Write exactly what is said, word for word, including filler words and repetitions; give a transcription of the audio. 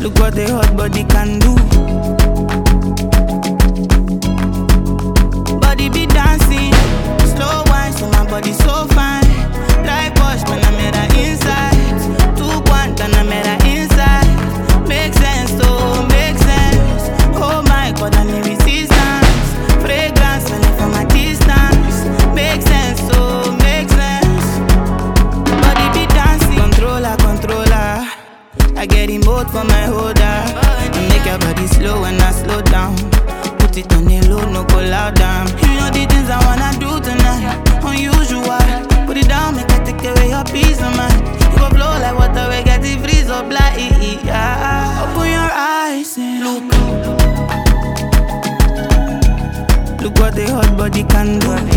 Look what the hot body can do. Body be dancing, slow wine, so my body so fine. Like Bosch, when I made her inside. Two one, then I made her inside. Make sense, oh, make sense. Oh my God, I need resistance. Fragrance, when it from a distance. Make sense, oh, make sense. Body be dancing, controller, controller. I get in both for my holder. I make your body slow when I slow down. Put it on the low, no go loud down. You know the things I wanna do tonight. Unusual, put it down, make I take away your peace of mind. You go blow like water, we get the freeze up like yeah. Open your eyes and look. Look what the hot body can do.